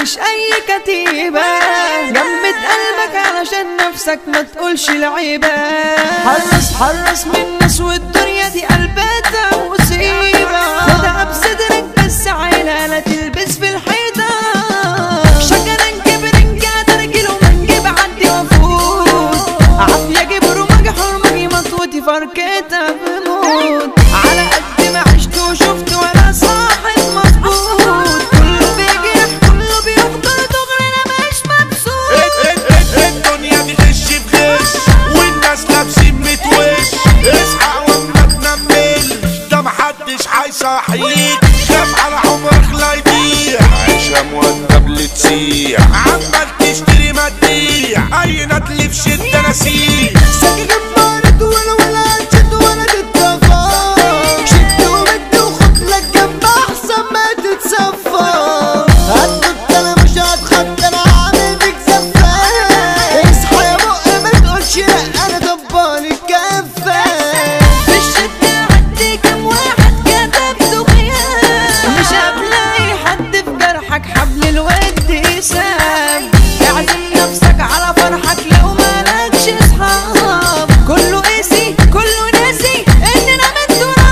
مش اي كتيبة. جمد قلبك علشان نفسك ما تقولش العيبة. حرص من الناس والدنيا دي قلبتها مصيبة. خدها بصدرك بس عيلة لا تلبس في الحيطة. شجرة نجيب رنجة رجل ومنجيب عدي وفوت. عافية جبر ومجحور مجي مطوتي فركتها بموت. على قد ما عشت وشفت ولا صاحب مظبوط. كله بيجرح كله بيخطر دغري انا مش مبسوط. الدنيا دي غش بغش والناس لابسين متوش. اصحى وما تنملش ده محدش هيصحيك. خاف على عمرك لا يضيع. عيشة مؤدب لتسيح عمال تشتري ما تبيع. اي ندل في شدة نسيح. ساكي جمارة ولا شد ولا تتفق. شد ومد وخد لك جنب احسن ما تتصفى. هتخد انا مش هتخد انا عامل بيك زفاف. اصحى يا بق ما تقولش لا انا طبالي الكفة. في الشدة عدي كم واحد كتبته غياب. مش هتلاقي حد في جرحك حبل الود يساب. اعزم نفسك على فرحك لو مالكش اصحاب. كله قاسي كله ناسي اننا من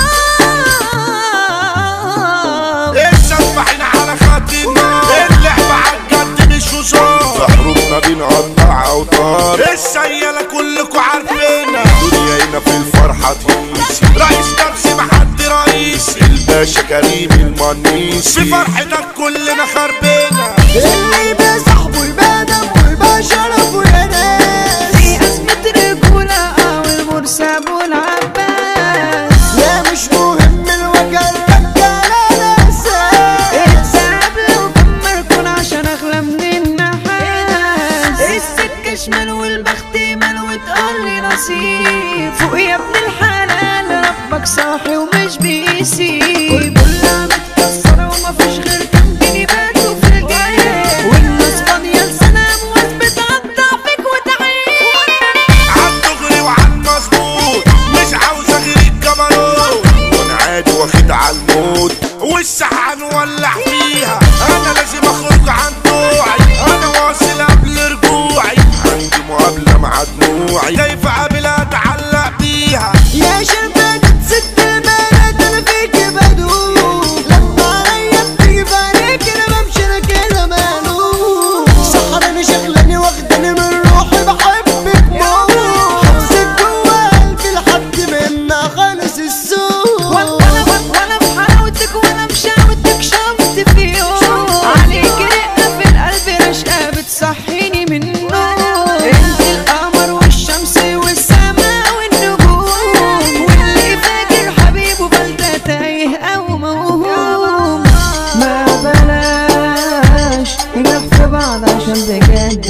تراب. السفاحين على خط النار. اللعبة عالجد مش هزار. في حروبنا بنقطع اوتار. السيالة كلكوا عارفينها. الدنيا هنا في الفرحة تقيسي. رئيس نفسي محد رئيسي. الباشا كريم المنيسي. في فرحتك كلنا خربنا. اللي يبقى صاحبه يبقى دمه يبقى شرفه يا ناس. في أزمة رجولة والمرسى أبو العباس. لا مش مهم الوجه الرجالة ناساس. اتساب لو كان مركون عشان أغلى من النحاس. السكة شمال والبخت مال وتقولي نصيب. فوق يا ابن الحلال ربك صاحي ومش بيسيب. والبلة متكسرة ومفيش غير كام جنيه باتوا في الجيب. والناس فاضية لسنة أموات بتقطع فيك وتعيب. عالدغري وعالمظبوط مش عاوزة غير الجبروت. وانا عادي واخد عالموت والسحان ولع فيها. انا لازم اخرج عن طوعي. انا واصل قبل رجوعي. عندي مقابلة مع دموعي. كيف قابلها اتعلق بيها. يا شربانة ست البنات أنا فيك بدوب. لما عليا بتيجي في عينيك أنا بمشي أنا كده مقلوب. سحراني شغلاني واخداني من روحي بحبك موت. حبسك جوا قلبي لحد ما يمنع خالص السوق. وأنا في حلاوتك وأنا بشاوتك شفت في يوم. عليك رقة في القلب رشقة بتصحيني من النوم. انت القمر والشمس والسماء والنجوم. واللي فاكر حبيبه بلدة تايه أو موهوم. ما بلاش نجرح في بعض عشان بجد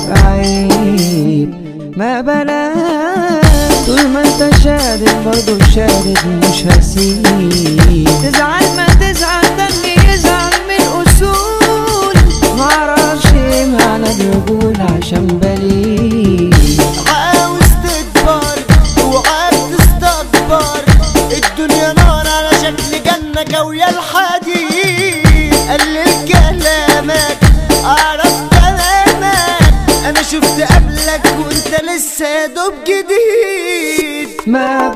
عيب. ما بلاش طول ما انت شادد برضه شادد مش هسيب. تزعل ما تزعل ده اللي يزعل من أصول. معرفش معنى الرجولة عشان بليد. عاوز تكبر وعاوز تستكبر. الدنيا نار على شكل جنة جوية الحديد. قلل كلامك أعرف كلامك. أنا شفت قبلك وأنت لسه يا دوب جديد. ما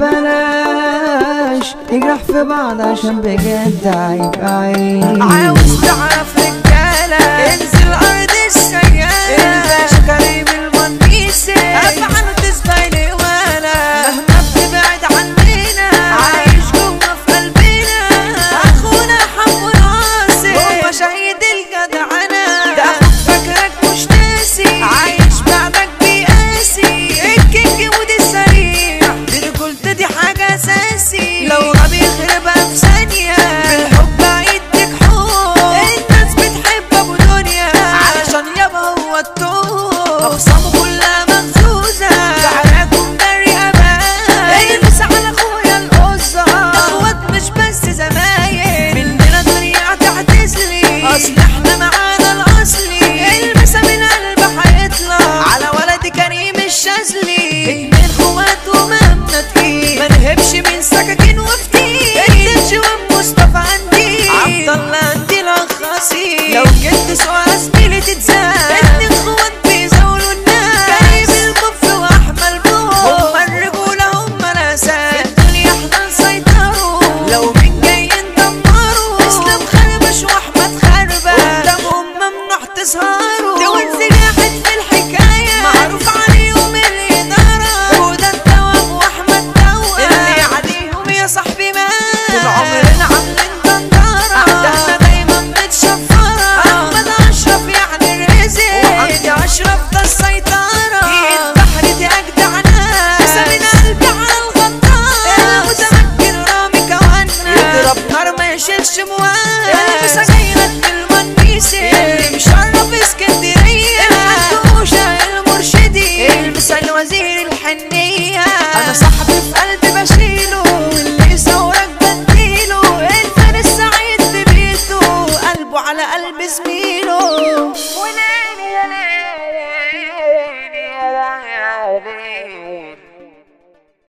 بلاش نجرح في بعض عشان بجد عيب. عاوز تعرف رجالة انزل أرض السيالة. الباشا كريم المنيسي أفعال تسبيلي ولا مهما بتبعد عننا. عايش جوا في قلبنا أخونا حمو راسي. هو شهيد الجدعنة ده أخوك فاكرك مش ناسي. عايش بعدك بيقاسي. الكينج ودي السريع دي رجولتي دي حاجة أساسي. لو غبي يخربها في ثانية. بالحب عيدك حب. الناس بتحب أبو دنيا علشان يابا هو التوب. زميله وليلي يا ليلي يا ليلي